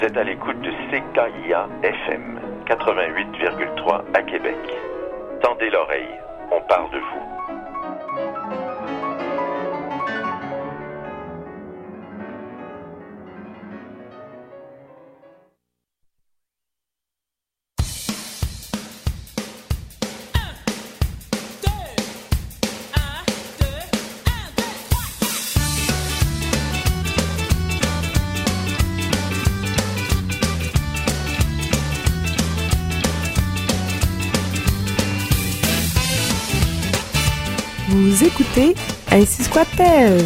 Vous êtes à l'écoute de CKIA FM 88,3 à Québec. Tendez l'oreille, on parle de vous. Vous écoutez Ainsi squat-elle.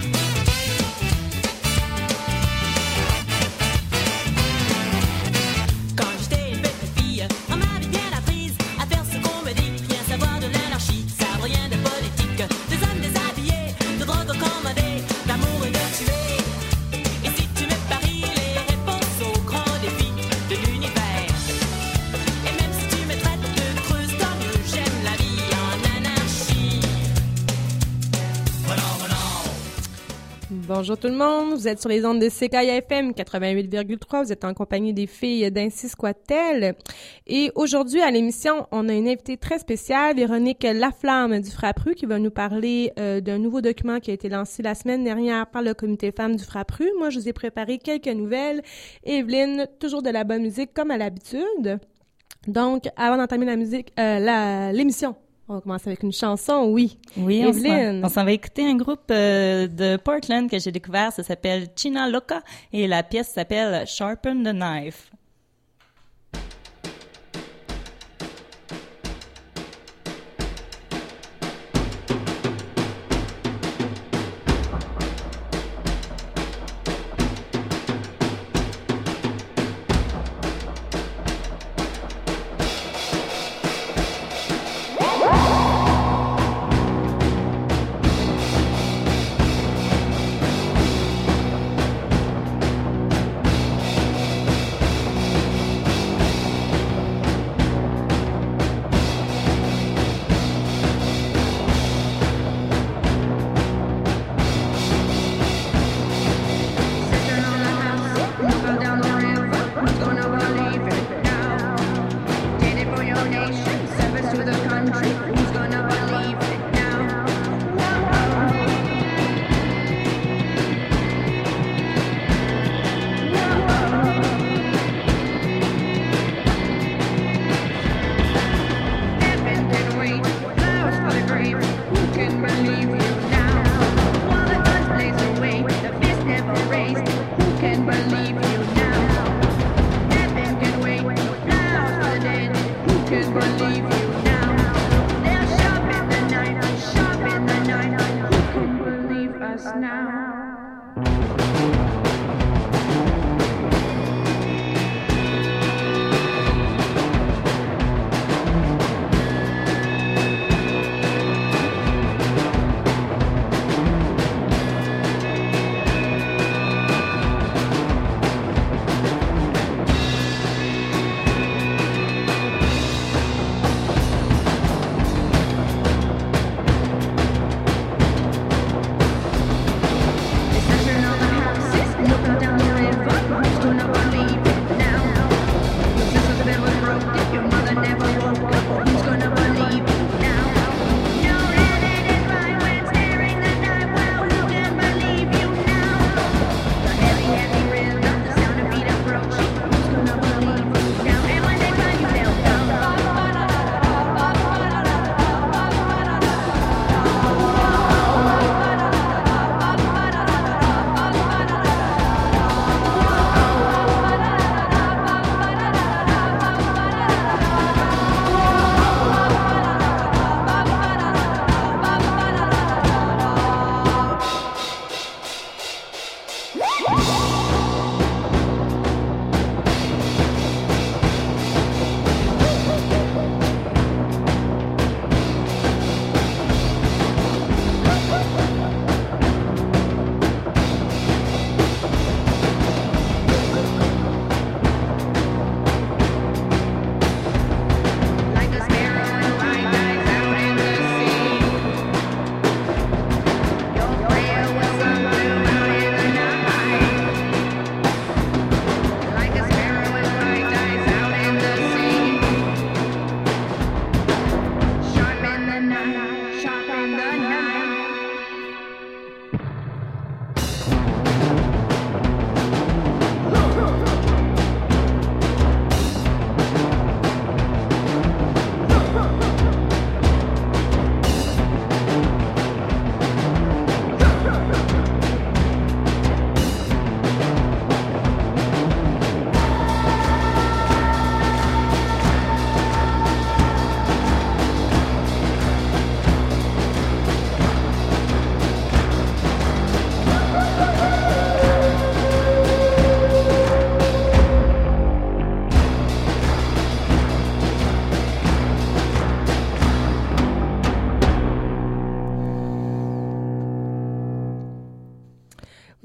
Bonjour tout le monde, vous êtes sur les ondes de CKIA FM 88,3, vous êtes en compagnie des filles d'Ainsi squat-elle. Et aujourd'hui à l'émission, on a une invitée très spéciale, Véronique Laflamme du Frappru, qui va nous parler d'un nouveau document qui a été lancé la semaine dernière par le comité femmes du Frappru. Moi, je vous ai préparé quelques nouvelles. Evelyne, toujours de la bonne musique comme à l'habitude. Donc, avant d'entamer l'émission, on va commencer avec une chanson, oui. Oui, Evelyne. on s'en va écouter un groupe de Portland que j'ai découvert, ça s'appelle China Loca et la pièce s'appelle Sharpen the Knife.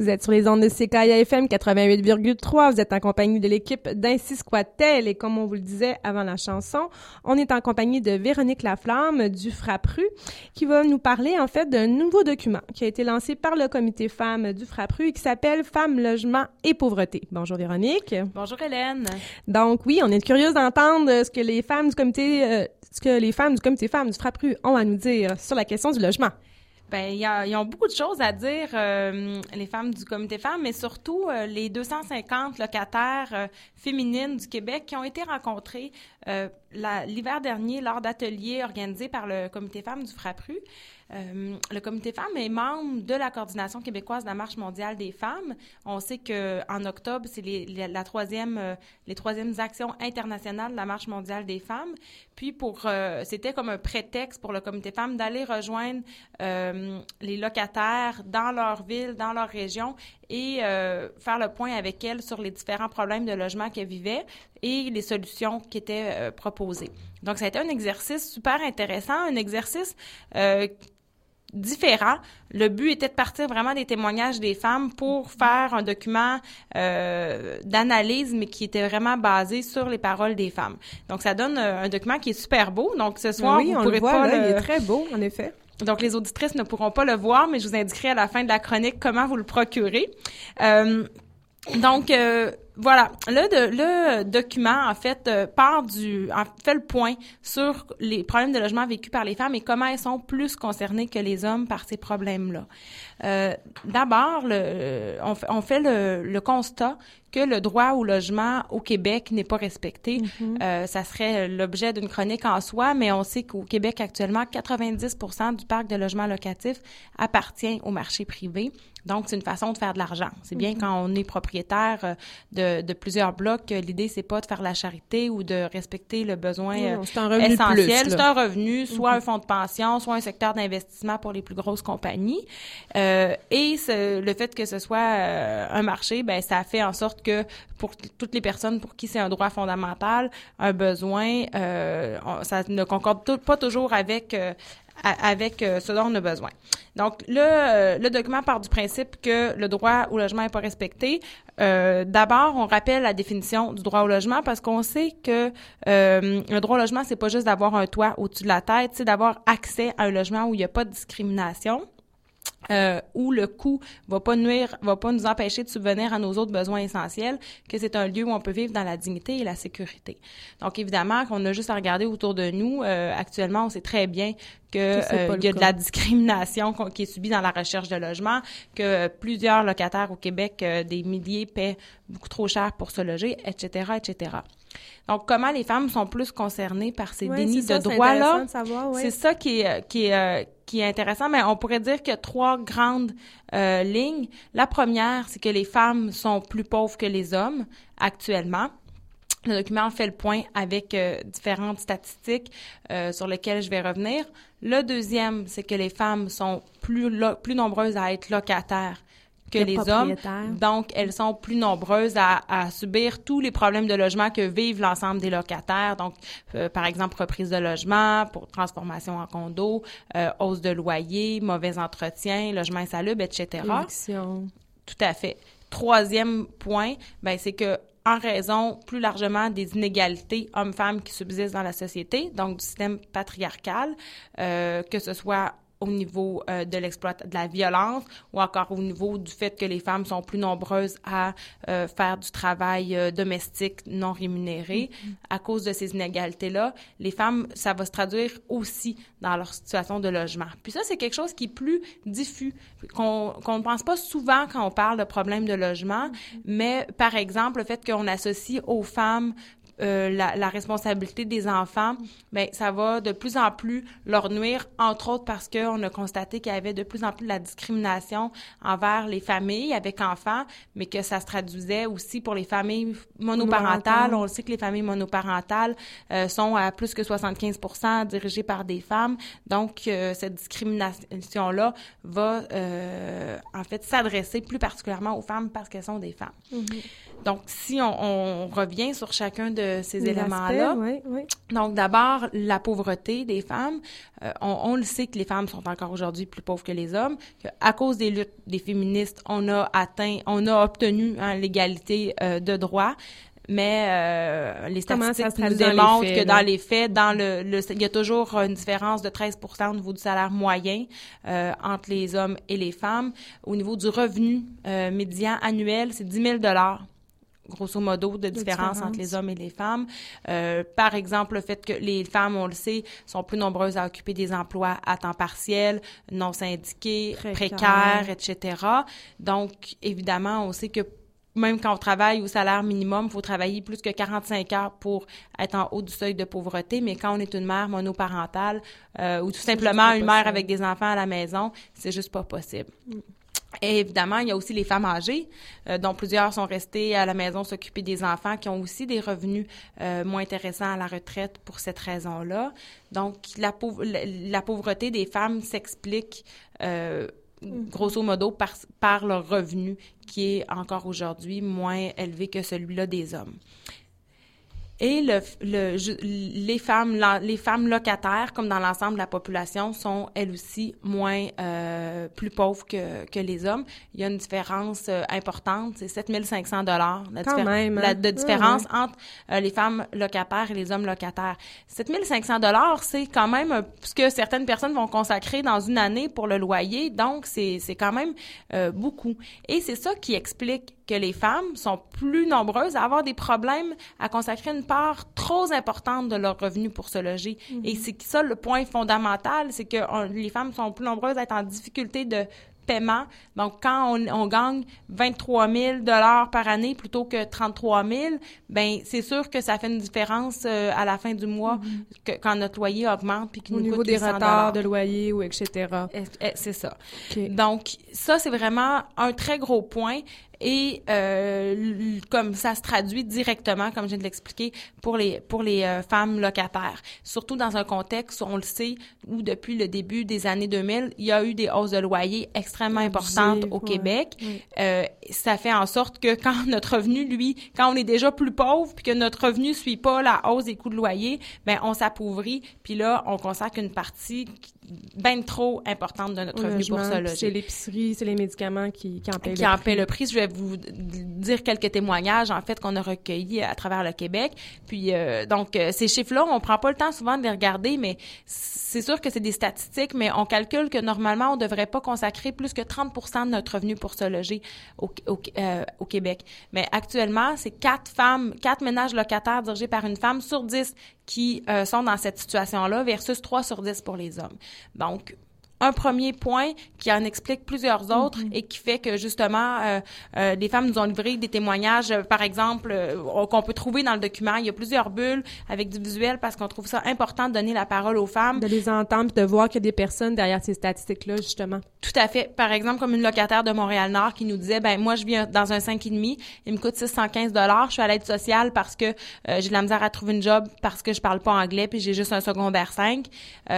Vous êtes sur les ondes de CKIA FM 88,3. Vous êtes en compagnie de l'équipe d'Ainsi Squattel. Et comme on vous le disait avant la chanson, on est en compagnie de Véronique Laflamme du FRAPRU qui va nous parler en fait d'un nouveau document qui a été lancé par le comité femmes du FRAPRU et qui s'appelle Femmes, logement et pauvreté. Bonjour Véronique. Bonjour Hélène. Donc oui, on est curieuse d'entendre ce que les femmes du comité femmes du FRAPRU ont à nous dire sur la question du logement. Ben, ils ont beaucoup de choses à dire, les femmes du comité femmes, mais surtout les 250 locataires féminines du Québec qui ont été rencontrées l'hiver dernier lors d'ateliers organisés par le comité femmes du FRAPRU. Le comité femmes est membre de la coordination québécoise de la Marche mondiale des femmes. On sait qu'en octobre, c'est les troisièmes actions internationales de la Marche mondiale des femmes. Puis c'était comme un prétexte pour le comité femmes d'aller rejoindre les locataires dans leur ville, dans leur région et faire le point avec elles sur les différents problèmes de logement qu'elles vivaient et les solutions qui étaient proposées. Donc, ça a été un exercice super intéressant, un exercice différent. Le but était de partir vraiment des témoignages des femmes pour faire un document d'analyse, mais qui était vraiment basé sur les paroles des femmes. Donc, ça donne un document qui est super beau. Donc, ce soir, oui, vous on pourrez le voit, pas là, il est très beau, en effet. Donc, les auditrices ne pourront pas le voir, mais je vous indiquerai à la fin de la chronique comment vous le procurez. Voilà, le document en fait fait le point sur les problèmes de logement vécus par les femmes et comment elles sont plus concernées que les hommes par ces problèmes-là. D'abord, on fait le constat que le droit au logement au Québec n'est pas respecté. Ça serait l'objet d'une chronique en soi, mais on sait qu'au Québec actuellement, 90% du parc de logements locatifs appartient au marché privé. Donc, c'est une façon de faire de l'argent. C'est bien quand on est propriétaire de plusieurs blocs, l'idée, c'est pas de faire la charité ou de respecter le besoin essentiel. C'est un revenu, soit un fonds de pension, soit un secteur d'investissement pour les plus grosses compagnies. Le fait que ce soit un marché, ben ça fait en sorte que pour toutes les personnes pour qui c'est un droit fondamental, un besoin, ça ne concorde pas toujours avec ce dont on a besoin. Donc, le document part du principe que le droit au logement n'est pas respecté. D'abord, on rappelle la définition du droit au logement parce qu'on sait que le droit au logement, c'est pas juste d'avoir un toit au-dessus de la tête, c'est d'avoir accès à un logement où il n'y a pas de discrimination. Où le coût va pas nous empêcher de subvenir à nos autres besoins essentiels, que c'est un lieu où on peut vivre dans la dignité et la sécurité. Donc, évidemment, qu'on a juste à regarder autour de nous, actuellement, on sait très bien que il y a de la discrimination qui est subie dans la recherche de logement, que plusieurs locataires au Québec, des milliers, paient beaucoup trop cher pour se loger, etc., etc. Donc, comment les femmes sont plus concernées par ces dénis de droits-là? C'est ça qui est intéressant, mais on pourrait dire qu'il y a trois grandes lignes. La première, c'est que les femmes sont plus pauvres que les hommes actuellement. Le document fait le point avec différentes statistiques sur lesquelles je vais revenir. Le deuxième, c'est que les femmes sont plus nombreuses à être locataires que les hommes. Donc, elles sont plus nombreuses à subir tous les problèmes de logement que vivent l'ensemble des locataires. Donc, par exemple, reprise de logement, pour transformation en condo, hausse de loyer, mauvais entretien, logement insalubre, etc. Éviction. Tout à fait. Troisième point, c'est que en raison plus largement des inégalités hommes-femmes qui subsistent dans la société, donc du système patriarcal, que ce soit au niveau de la violence ou encore au niveau du fait que les femmes sont plus nombreuses à faire du travail domestique non rémunéré. À cause de ces inégalités-là, les femmes, ça va se traduire aussi dans leur situation de logement. Puis ça, c'est quelque chose qui est plus diffus, qu'on ne pense pas souvent quand on parle de problèmes de logement, mais par exemple, le fait qu'on associe aux femmes la responsabilité des enfants, ça va de plus en plus leur nuire, entre autres parce qu'on a constaté qu'il y avait de plus en plus de la discrimination envers les familles avec enfants, mais que ça se traduisait aussi pour les familles monoparentales. On le sait que les familles monoparentales sont à plus que 75% dirigées par des femmes. Donc, cette discrimination-là va en fait s'adresser plus particulièrement aux femmes parce qu'elles sont des femmes. Donc, si on revient sur chacun de ces éléments-là. Oui. Donc, d'abord, la pauvreté des femmes. On le sait que les femmes sont encore aujourd'hui plus pauvres que les hommes. À cause des luttes des féministes, on a obtenu l'égalité de droit. Mais les statistiques nous démontrent que dans les faits, il y a toujours une différence de 13% au niveau du salaire moyen entre les hommes et les femmes. Au niveau du revenu médian annuel, c'est 10 000 $, grosso modo, de différence entre les hommes et les femmes. Par exemple, le fait que les femmes, on le sait, sont plus nombreuses à occuper des emplois à temps partiel, non syndiqués, précaires, etc. Donc, évidemment, on sait que même quand on travaille au salaire minimum, il faut travailler plus que 45 heures pour être en haut du seuil de pauvreté. Mais quand on est une mère monoparentale ou tout simplement une mère avec des enfants à la maison, c'est juste pas possible. Et évidemment, il y a aussi les femmes âgées, dont plusieurs sont restées à la maison s'occuper des enfants, qui ont aussi des revenus moins intéressants à la retraite pour cette raison-là. Donc, la pauvreté des femmes s'explique grosso modo par leur revenu qui est encore aujourd'hui moins élevé que celui-là des hommes. Et les femmes locataires, comme dans l'ensemble de la population, sont elles aussi plus pauvres que les hommes. Il y a une différence importante, c'est 7 500 $ de différence entre les femmes locataires et les hommes locataires. 7 500 $, c'est quand même ce que certaines personnes vont consacrer dans une année pour le loyer, donc c'est quand même beaucoup. Et c'est ça qui explique que les femmes sont plus nombreuses à avoir des problèmes à consacrer une part trop importante de leur revenu pour se loger. Et c'est ça le point fondamental, c'est que les femmes sont plus nombreuses à être en difficulté de paiement. Donc, quand on gagne 23 000 $ par année plutôt que 33 000, ben c'est sûr que ça fait une différence à la fin du mois quand notre loyer augmente puis qu'il nous coûte 800 $. Au niveau des retards de loyer ou etc. C'est ça. Okay. Donc, ça, c'est vraiment un très gros point. Et comme ça se traduit directement, comme je viens de l'expliquer, pour les femmes locataires. Surtout dans un contexte, on le sait, où depuis le début des années 2000, il y a eu des hausses de loyer extrêmement importantes au Québec. Ça fait en sorte que quand notre revenu, quand on est déjà plus pauvre, puis que notre revenu suit pas la hausse des coûts de loyer, ben on s'appauvrit, puis là, on consacre une partie bien trop importante de notre revenu pour se loger. C'est l'épicerie, c'est les médicaments qui en paient le prix. Je vais vous dire quelques témoignages, en fait, qu'on a recueillis à travers le Québec. Puis, donc, ces chiffres-là, on prend pas le temps souvent de les regarder, mais c'est sûr que c'est des statistiques, mais on calcule que normalement, on devrait pas consacrer plus que 30% de notre revenu pour se loger au Québec. Mais actuellement, c'est 4 ménages locataires dirigés par une femme sur 10 qui sont dans cette situation-là versus 3 sur 10 pour les hommes. Donc, un premier point qui en explique plusieurs autres et qui fait que, justement, des femmes nous ont livré des témoignages, par exemple, qu'on peut trouver dans le document. Il y a plusieurs bulles avec du visuel parce qu'on trouve ça important de donner la parole aux femmes. De les entendre et de voir qu'il y a des personnes derrière ces statistiques-là, justement. Tout à fait. Par exemple, comme une locataire de Montréal-Nord qui nous disait, ben moi, je vis dans un 5,5, il me coûte 615 $, je suis à l'aide sociale parce que j'ai de la misère à trouver une job parce que je parle pas anglais puis j'ai juste un secondaire 5.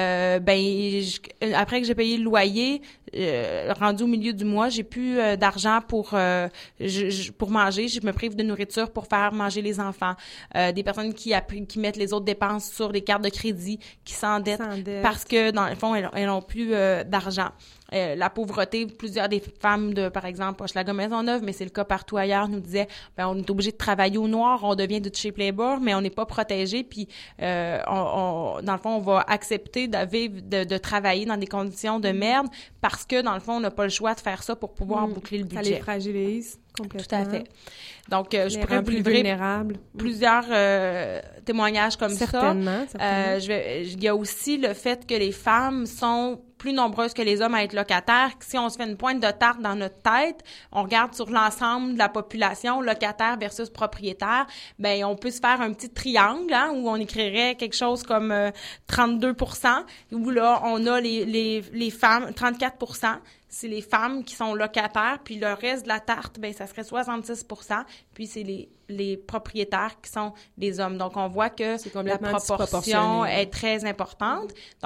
Après que j'ai payé le loyer, rendu au milieu du mois, j'ai plus d'argent pour manger. Je me prive de nourriture pour faire manger les enfants. Des personnes qui mettent les autres dépenses sur les cartes de crédit, qui s'endettent parce que, dans le fond, elles n'ont plus d'argent. La pauvreté, plusieurs des femmes de, par exemple, Hochelaga-Maisonneuve, mais c'est le cas partout ailleurs, nous disaient, ben, on est obligé de travailler au noir, on devient du cheap labor, mais on n'est pas protégé, puis dans le fond, on va accepter de travailler dans des conditions de merde parce que, dans le fond, on n'a pas le choix de faire ça pour pouvoir boucler le budget. Ça les fragilise complètement. Tout à fait. Donc, je pourrais vous livrer plusieurs témoignages comme certainement. Il y a aussi le fait que les femmes sont plus nombreuses que les hommes à être locataires. Si on se fait une pointe de tarte dans notre tête, on regarde sur l'ensemble de la population, locataire versus propriétaire, ben on peut se faire un petit triangle où on écrirait quelque chose comme 32%, où là, on a les femmes, 34%. C'est les femmes qui sont locataires, puis le reste de la tarte, ben ça serait 66%, puis c'est les propriétaires qui sont des hommes. Donc, on voit que la proportion est très importante. Donc,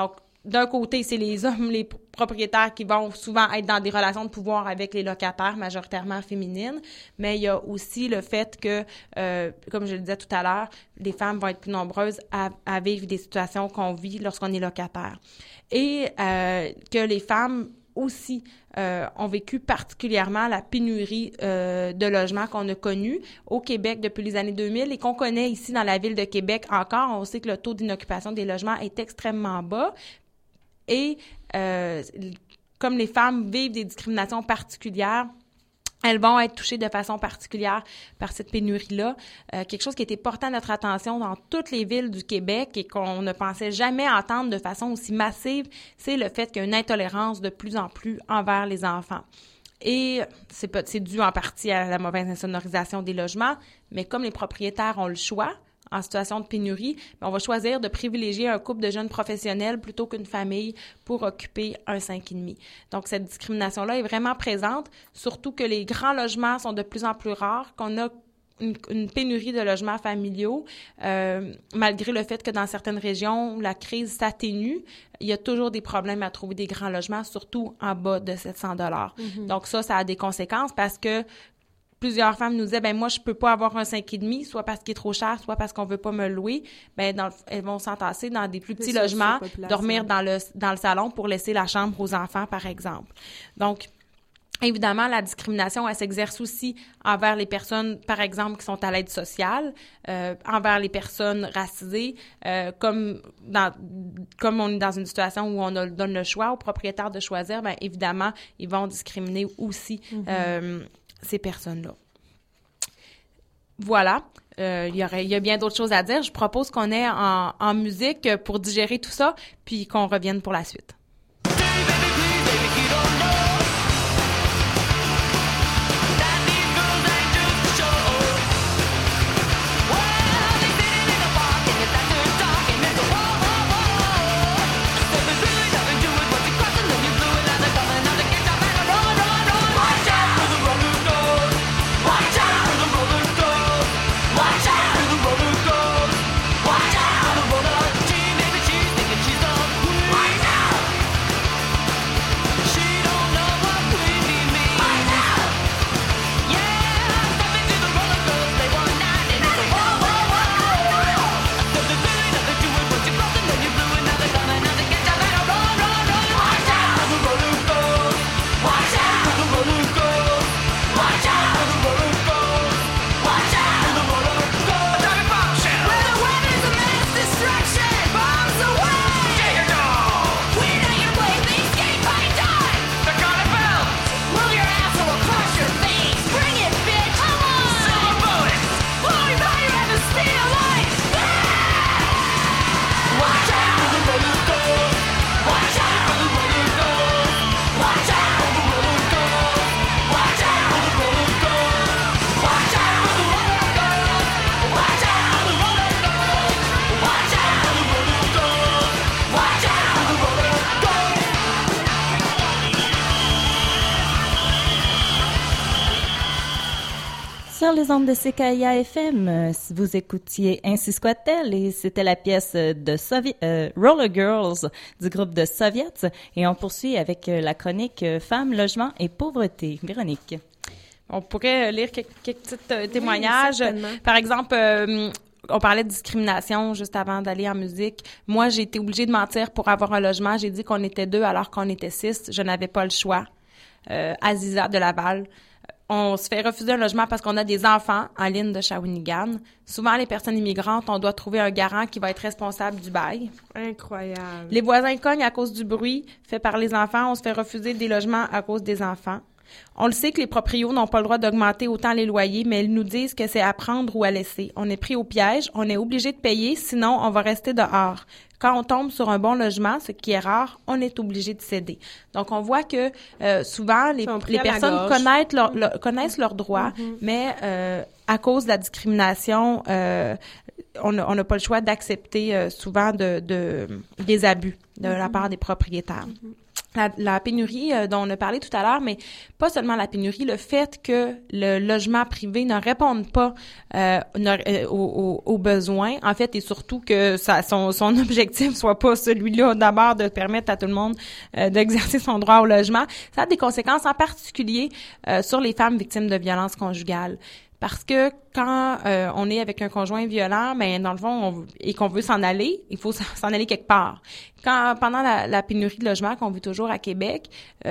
d'un côté, c'est les hommes, les propriétaires qui vont souvent être dans des relations de pouvoir avec les locataires, majoritairement féminines, mais il y a aussi le fait que, comme je le disais tout à l'heure, les femmes vont être plus nombreuses à vivre des situations qu'on vit lorsqu'on est locataire. Et que les femmes aussi ont vécu particulièrement la pénurie de logements qu'on a connue au Québec depuis les années 2000 et qu'on connaît ici dans la ville de Québec encore. On sait que le taux d'inoccupation des logements est extrêmement bas. Et comme les femmes vivent des discriminations particulières, elles vont être touchées de façon particulière par cette pénurie-là. Quelque chose qui était porté à notre attention dans toutes les villes du Québec et qu'on ne pensait jamais entendre de façon aussi massive, c'est le fait qu'il y a une intolérance de plus en plus envers les enfants. Et c'est dû en partie à la mauvaise insonorisation des logements, mais comme les propriétaires ont le choix, en situation de pénurie, on va choisir de privilégier un couple de jeunes professionnels plutôt qu'une famille pour occuper un 5,5. Donc, cette discrimination-là est vraiment présente, surtout que les grands logements sont de plus en plus rares, qu'on a une pénurie de logements familiaux, malgré le fait que dans certaines régions, la crise s'atténue, il y a toujours des problèmes à trouver des grands logements, surtout en bas de 700 $. Donc ça a des conséquences parce que plusieurs femmes nous disaient, moi, je peux pas avoir un 5,5, soit parce qu'il est trop cher, soit parce qu'on veut pas me le louer. Elles vont s'entasser dans des plus petits logements, dormir dans le salon pour laisser la chambre aux enfants, par exemple. Donc, évidemment, la discrimination, elle s'exerce aussi envers les personnes, par exemple, qui sont à l'aide sociale, envers les personnes racisées, comme on est dans une situation où on donne le choix aux propriétaires de choisir, évidemment, ils vont discriminer aussi ces personnes-là. Voilà. Il y a bien d'autres choses à dire. Je propose qu'on ait en musique pour digérer tout ça, puis qu'on revienne pour la suite. Sur les ondes de CKIA FM, vous écoutiez Ainsi soit-elle et c'était la pièce de Roller Girls du groupe de Soviets. Et on poursuit avec la chronique Femmes, logement et pauvreté. Véronique. On pourrait lire quelques petits témoignages. Oui, par exemple, on parlait de discrimination juste avant d'aller en musique. Moi, j'ai été obligée de mentir pour avoir un logement. J'ai dit qu'on était 2 alors qu'on était 6. Je n'avais pas le choix. Aziza de Laval. On se fait refuser un logement parce qu'on a des enfants en ligne de Shawinigan. Souvent, les personnes immigrantes, on doit trouver un garant qui va être responsable du bail. Incroyable. Les voisins cognent à cause du bruit fait par les enfants. On se fait refuser des logements à cause des enfants. On le sait que les proprios n'ont pas le droit d'augmenter autant les loyers, mais ils nous disent que c'est à prendre ou à laisser. On est pris au piège, on est obligé de payer, sinon on va rester dehors. Quand on tombe sur un bon logement, ce qui est rare, on est obligé de céder. Donc, on voit que souvent, les personnes connaissent leurs droits, mais à cause de la discrimination, on n'a pas le choix d'accepter souvent des abus de la part des propriétaires. la pénurie dont on a parlé tout à l'heure, mais pas seulement la pénurie, le fait que le logement privé ne réponde pas aux besoins, en fait, et surtout que son objectif soit pas celui-là d'abord de permettre à tout le monde d'exercer son droit au logement, ça a des conséquences en particulier sur les femmes victimes de violences conjugales. Parce que quand on est avec un conjoint violent, ben dans le fond, et qu'on veut s'en aller, il faut s'en aller quelque part. Pendant la pénurie de logements qu'on vit toujours à Québec,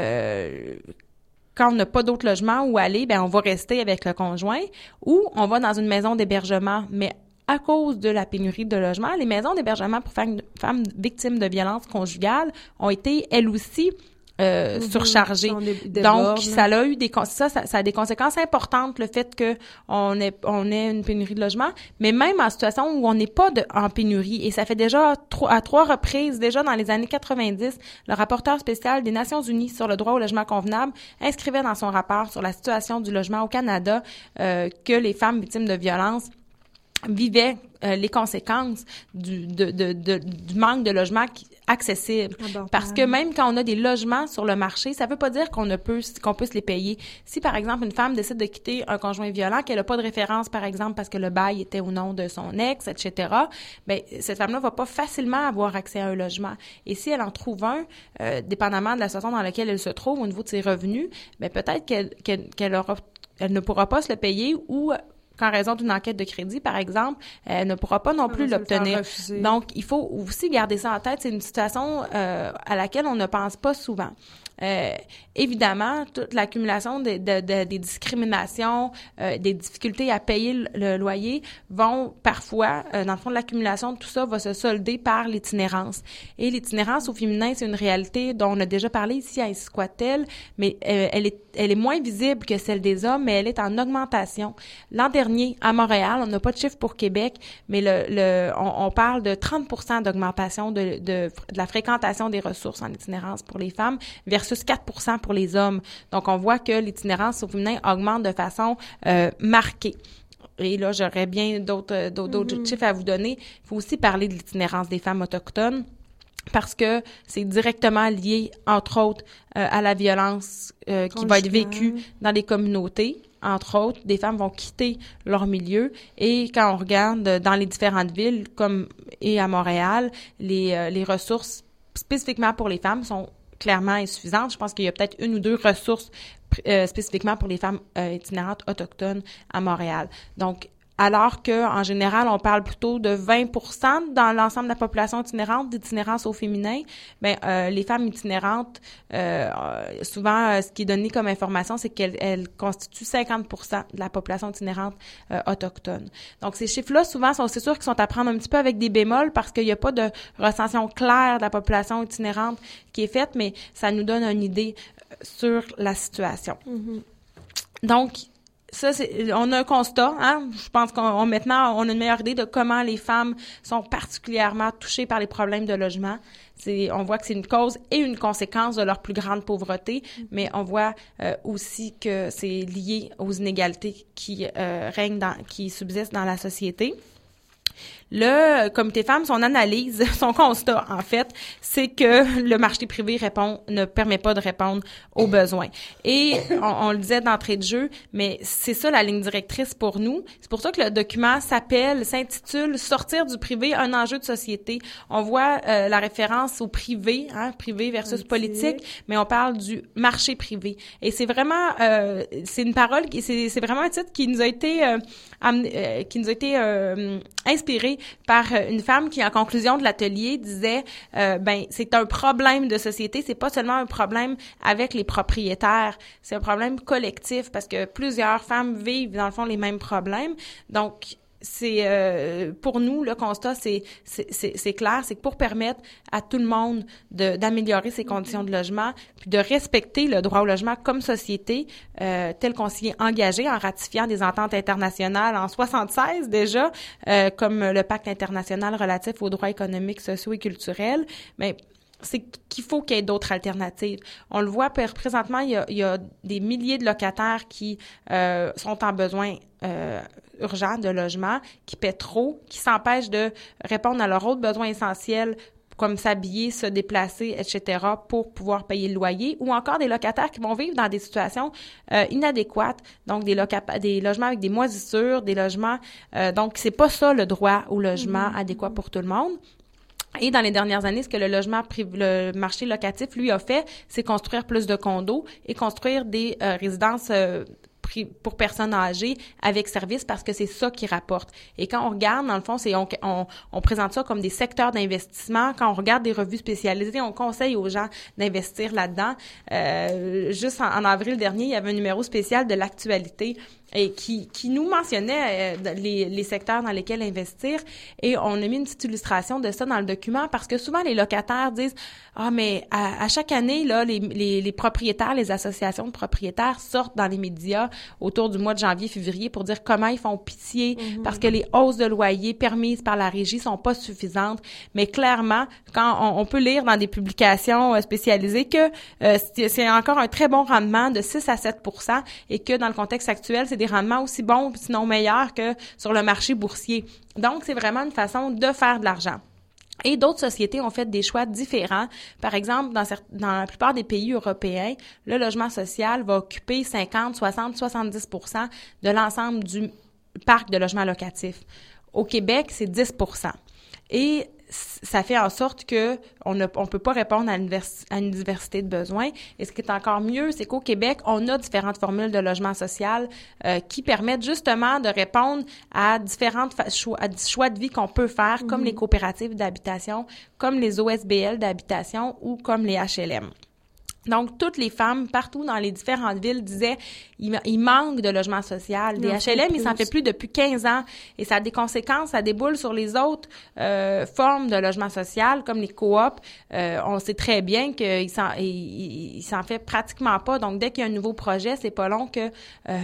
quand on n'a pas d'autre logement où aller, ben on va rester avec le conjoint ou on va dans une maison d'hébergement. Mais à cause de la pénurie de logements, les maisons d'hébergement pour femmes victimes de violences conjugales ont été, elles aussi, surchargées. Donc, ça a eu ça a des conséquences importantes, le fait que on ait une pénurie de logement, mais même en situation où on n'est pas en pénurie, et ça fait déjà à 3 reprises, déjà dans les années 90, le rapporteur spécial des Nations Unies sur le droit au logement convenable inscrivait dans son rapport sur la situation du logement au Canada que les femmes victimes de violences vivaient les conséquences du manque de logements accessibles. Parce que même quand on a des logements sur le marché, ça veut pas dire qu'on peut se les payer. Si, par exemple, une femme décide de quitter un conjoint violent, qu'elle a pas de référence, par exemple, parce que le bail était au nom de son ex, etc., ben cette femme-là va pas facilement avoir accès à un logement. Et si elle en trouve un, dépendamment de la situation dans laquelle elle se trouve au niveau de ses revenus, ben peut-être qu'elle ne pourra pas se le payer ou qu'en raison d'une enquête de crédit, par exemple, elle ne pourra pas non plus l'obtenir. Donc, il faut aussi garder ça en tête. C'est une situation à laquelle on ne pense pas souvent. Évidemment, toute l'accumulation des discriminations, des difficultés à payer le loyer vont parfois, dans le fond de l'accumulation de tout ça, va se solder par l'itinérance. Et l'itinérance au féminin, c'est une réalité dont on a déjà parlé ici à Insisquattel, mais elle est moins visible que celle des hommes, mais elle est en augmentation. L'an dernier, à Montréal, on n'a pas de chiffre pour Québec, mais on parle de 30% d'augmentation de la fréquentation des ressources en itinérance pour les femmes versus 4% pour les hommes. Donc, on voit que l'itinérance au féminin augmente de façon marquée. Et là, j'aurais bien d'autres chiffres à vous donner. Il faut aussi parler de l'itinérance des femmes autochtones parce que c'est directement lié, entre autres, à la violence qui va être vécue dans les communautés. Entre autres, des femmes vont quitter leur milieu et quand on regarde dans les différentes villes, comme et à Montréal, les ressources spécifiquement pour les femmes sont clairement insuffisantes. Je pense qu'il y a peut-être 1 ou 2 ressources spécifiquement pour les femmes itinérantes autochtones à Montréal. Donc, alors que en général, on parle plutôt de 20% dans l'ensemble de la population itinérante, d'itinérance au féminin, ben les femmes itinérantes, souvent, ce qui est donné comme information, c'est qu'elles constituent 50% de la population itinérante autochtone. Donc, ces chiffres-là, souvent, c'est sûr qu'ils sont à prendre un petit peu avec des bémols parce qu'il n'y a pas de recension claire de la population itinérante qui est faite, mais ça nous donne une idée sur la situation. Mm-hmm. Donc, ça, on a un constat, hein. Je pense maintenant, on a une meilleure idée de comment les femmes sont particulièrement touchées par les problèmes de logement. On voit que c'est une cause et une conséquence de leur plus grande pauvreté, mais on voit aussi que c'est lié aux inégalités qui règnent qui subsistent dans la société. Le comité femmes, son analyse, son constat, en fait, c'est que le marché privé ne permet pas de répondre aux besoins. Et on le disait d'entrée de jeu, mais c'est ça la ligne directrice pour nous. C'est pour ça que le document s'intitule « Sortir du privé, un enjeu de société ». On voit la référence au privé, hein, privé versus politique, mais on parle du marché privé. Et c'est vraiment, c'est une parole, c'est vraiment un titre qui nous a été inspiré par une femme qui, en conclusion de l'atelier, disait c'est un problème de société, c'est pas seulement un problème avec les propriétaires, c'est un problème collectif parce que plusieurs femmes vivent dans le fond les mêmes problèmes. Donc c'est pour nous le constat c'est clair, c'est que pour permettre à tout le monde d'améliorer ses conditions de logement puis de respecter le droit au logement comme société tel qu'on s'y est engagé en ratifiant des ententes internationales en 1976 déjà comme le pacte international relatif aux droits économiques, sociaux et culturels, mais c'est qu'il faut qu'il y ait d'autres alternatives. On le voit présentement, il y a des milliers de locataires qui sont en besoin urgent de logement, qui paient trop, qui s'empêchent de répondre à leurs autres besoins essentiels comme s'habiller, se déplacer, etc., pour pouvoir payer le loyer, ou encore des locataires qui vont vivre dans des situations inadéquates, donc des logements avec des moisissures, des logements, donc c'est pas ça le droit au logement adéquat pour tout le monde. Et dans les dernières années, ce que le marché locatif, lui, a fait, c'est construire plus de condos et construire des résidences pour personnes âgées avec service, parce que c'est ça qui rapporte. Et quand on regarde, dans le fond, on présente ça comme des secteurs d'investissement. Quand on regarde des revues spécialisées, on conseille aux gens d'investir là-dedans. Juste en avril dernier, il y avait un numéro spécial de l'actualité et qui nous mentionnait les secteurs dans lesquels investir, et on a mis une petite illustration de ça dans le document, parce que souvent les locataires disent mais à chaque année là les propriétaires, les associations de propriétaires sortent dans les médias autour du mois de janvier, février pour dire comment ils font pitié parce que les hausses de loyer permises par la régie sont pas suffisantes. Mais clairement, quand on peut lire dans des publications spécialisées que c'est encore un très bon rendement de 6 à 7%, et que dans le contexte actuel, c'est des rendements aussi bons, sinon meilleurs que sur le marché boursier. Donc, c'est vraiment une façon de faire de l'argent. Et d'autres sociétés ont fait des choix différents. Par exemple, dans la plupart des pays européens, le logement social va occuper 50, 60, 70% de l'ensemble du parc de logements locatifs. Au Québec, c'est 10%. Et ça fait en sorte que on peut pas répondre à une diversité de besoins. Et ce qui est encore mieux, c'est qu'au Québec, on a différentes formules de logement social qui permettent justement de répondre à différentes choix de vie qu'on peut faire, comme les coopératives d'habitation, comme les OSBL d'habitation ou comme les HLM. Donc, toutes les femmes, partout dans les différentes villes, disaient il manque de logement social. Des HLM, il s'en fait plus depuis 15 ans. Et ça a des conséquences, ça déboule sur les autres formes de logement social, comme les coops. On sait très bien qu'il s'en fait pratiquement pas. Donc, dès qu'il y a un nouveau projet, c'est pas long qu'il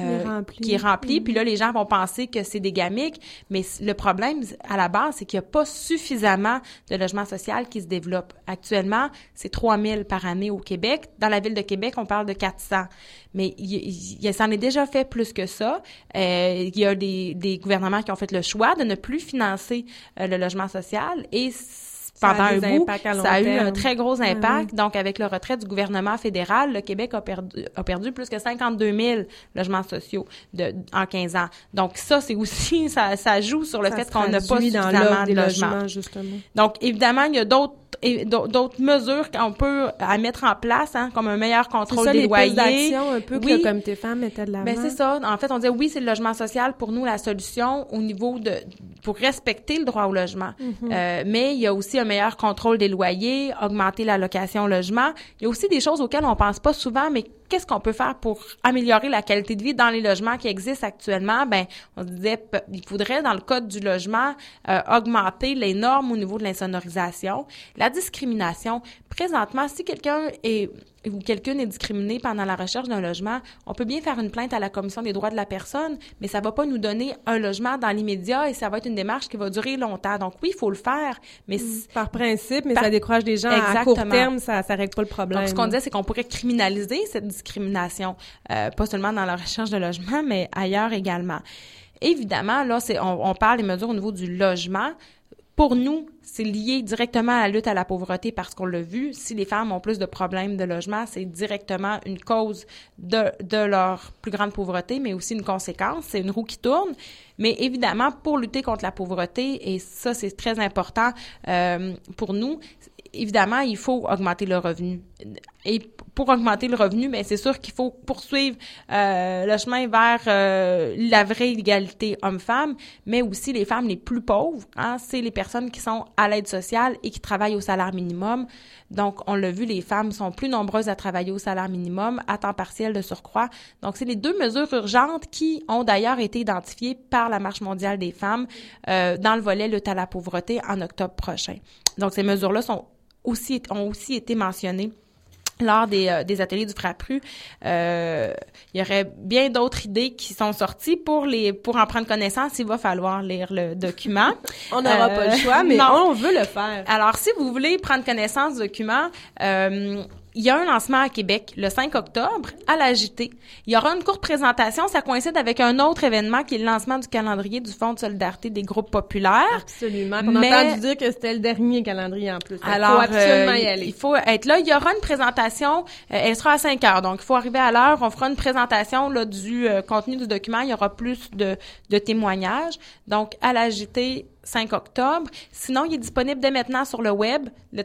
est rempli. Puis là, les gens vont penser que c'est des gamiques. Mais le problème, à la base, c'est qu'il n'y a pas suffisamment de logement social qui se développe. Actuellement, c'est 3000 par année au Québec. Dans la ville de Québec, on parle de 400. Mais il s'en est déjà fait plus que ça. Il y a des gouvernements qui ont fait le choix de ne plus financer le logement social, et pendant un bout, ça a eu un très gros impact. Donc, avec le retrait du gouvernement fédéral, le Québec a perdu plus que 52 000 logements sociaux en 15 ans. Donc, ça, c'est aussi, ça joue sur le fait qu'on n'a pas suffisamment de logements. Justement. Donc, évidemment, il y a d'autres mesures qu'on peut mettre en place, comme un meilleur contrôle des loyers. C'est ça, les d'action un peu que le Comité Femmes mettait de l'avant. Ben, c'est ça. En fait, on disait oui, c'est le logement social pour nous la solution au niveau pour respecter le droit au logement. Mais il y a aussi un meilleur contrôle des loyers, augmenter la location logement. Il y a aussi des choses auxquelles on pense pas souvent, mais qu'est-ce qu'on peut faire pour améliorer la qualité de vie dans les logements qui existent actuellement? Ben, on se disait, il faudrait, dans le code du logement, augmenter les normes au niveau de l'insonorisation. La discrimination. Présentement, si quelqu'un ou quelqu'une est discriminé pendant la recherche d'un logement, on peut bien faire une plainte à la Commission des droits de la personne, mais ça va pas nous donner un logement dans l'immédiat, et ça va être une démarche qui va durer longtemps. Donc oui, il faut le faire, mais par principe, mais ça décourage des gens à court terme, ça règle pas le problème. Donc ce qu'on disait, c'est qu'on pourrait criminaliser cette discrimination, pas seulement dans la recherche de logement, mais ailleurs également. Évidemment, là, on parle des mesures au niveau du logement. Pour nous, c'est lié directement à la lutte à la pauvreté, parce qu'on l'a vu, si les femmes ont plus de problèmes de logement, c'est directement une cause de leur plus grande pauvreté, mais aussi une conséquence. C'est une roue qui tourne. Mais évidemment, pour lutter contre la pauvreté, et ça, c'est très important pour nous, évidemment, il faut augmenter le revenu. Et pour augmenter le revenu, bien, c'est sûr qu'il faut poursuivre le chemin vers la vraie égalité homme-femme, mais aussi les femmes les plus pauvres. C'est les personnes qui sont à l'aide sociale et qui travaillent au salaire minimum. Donc, on l'a vu, les femmes sont plus nombreuses à travailler au salaire minimum, à temps partiel de surcroît. Donc, c'est les deux mesures urgentes qui ont d'ailleurs été identifiées par la Marche mondiale des femmes dans le volet lutte à la pauvreté en octobre prochain. Donc, ces mesures-là ont aussi été mentionnées lors des ateliers du FRAPRU. Il y aurait bien d'autres idées qui sont sorties pour en prendre connaissance. Il va falloir lire le document. On n'aura pas le choix, mais on veut le faire. Alors, si vous voulez prendre connaissance du document, il y a un lancement à Québec le 5 octobre à la JT. Il y aura une courte présentation. Ça coïncide avec un autre événement qui est le lancement du calendrier du Fonds de solidarité des groupes populaires. Absolument. On a entendu dire que c'était le dernier calendrier en plus. Alors, il faut absolument y aller. Il faut être là. Il y aura une présentation. Elle sera à 5 heures. Donc, il faut arriver à l'heure. On fera une présentation là du contenu du document. Il y aura plus de témoignages. Donc, à la JT, 5 octobre. Sinon, il est disponible dès maintenant sur le web, le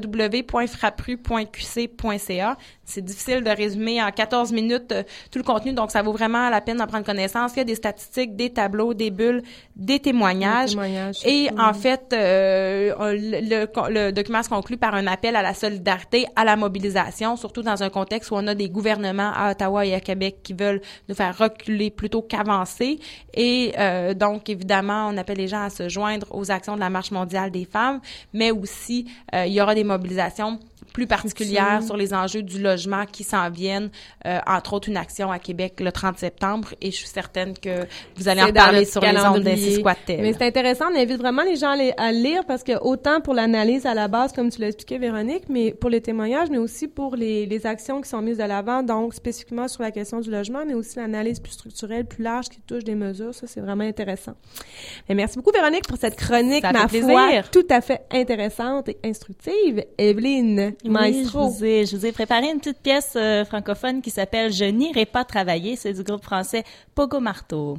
www.frappru.qc.ca. C'est difficile de résumer en 14 minutes tout le contenu, donc ça vaut vraiment la peine d'en prendre connaissance. Il y a des statistiques, des tableaux, des bulles, des témoignages. Et en fait, le document se conclut par un appel à la solidarité, à la mobilisation, surtout dans un contexte où on a des gouvernements à Ottawa et à Québec qui veulent nous faire reculer plutôt qu'avancer. Et donc, évidemment, on appelle les gens à se joindre aux actions de la Marche mondiale des femmes, mais aussi il y aura des mobilisations plus particulières sur les enjeux du logement qui s'en viennent, entre autres une action à Québec le 30 septembre, et je suis certaine que vous allez en parler sur les ondes d'Insisquatel. Mais c'est intéressant, on invite vraiment les gens à lire, parce que autant pour l'analyse à la base, comme tu l'as expliqué Véronique, mais pour les témoignages, mais aussi pour les actions qui sont mises de l'avant, donc spécifiquement sur la question du logement, mais aussi l'analyse plus structurelle, plus large, qui touche des mesures, ça c'est vraiment intéressant. Mais merci beaucoup Véronique pour cette chronique, ma foi, tout à fait intéressante et instructive. Evelyne, maestro. Oui, je vous ai préparé une petite pièce francophone qui s'appelle « Je n'irai pas travailler ». C'est du groupe français Pogo Marteau.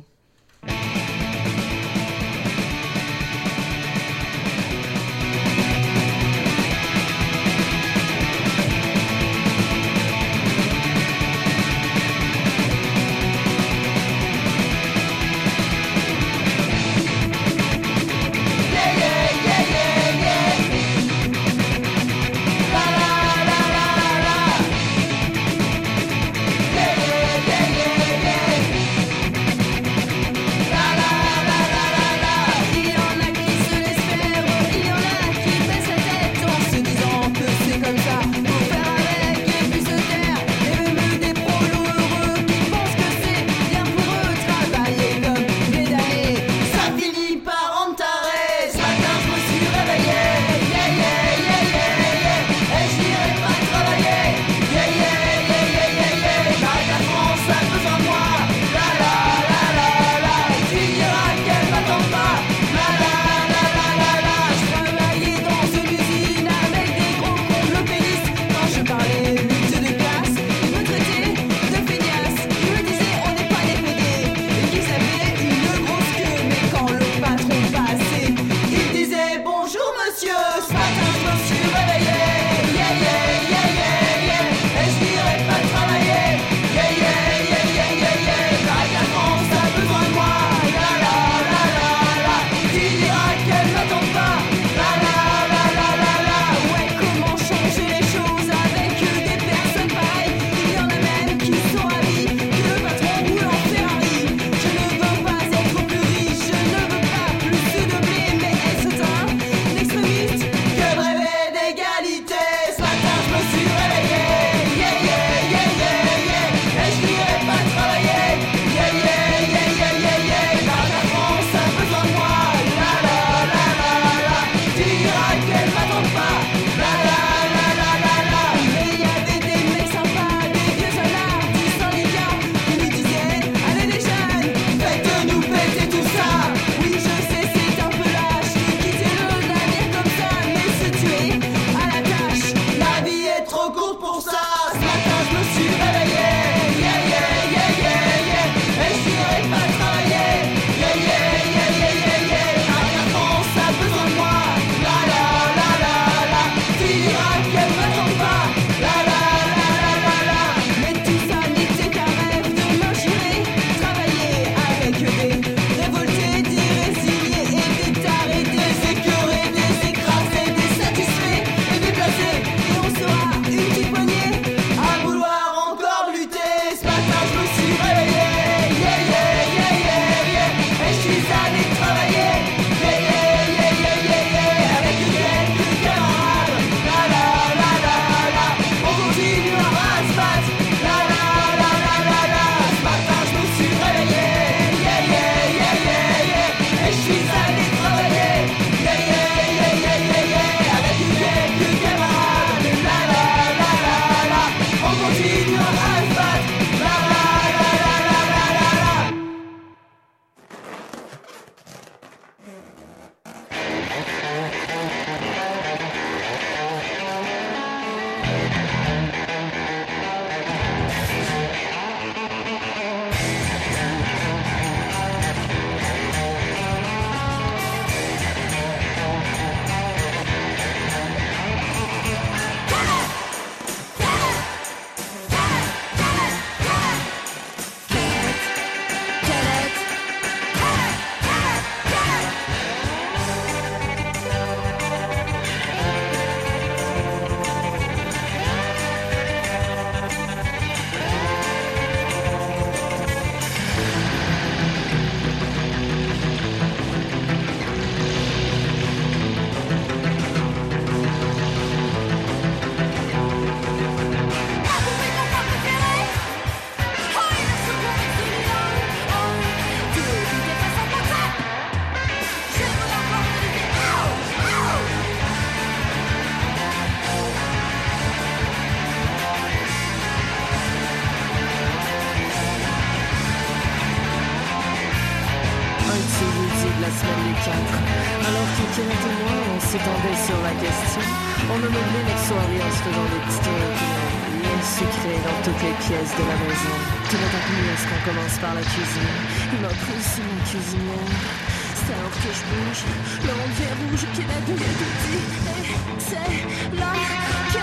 Alors qu'Étienne et moi, on s'étendait sur la question, on a meublé notre soirée en se faisant des petits liens secrets dans toutes les pièces de la maison. Tout va mieux est-ce qu'on commence par la cuisine. Il m'a pris sur la cuisinière. C'est alors que je bouge, le rond devient rouge, qui la douille tout dit. Et c'est là que...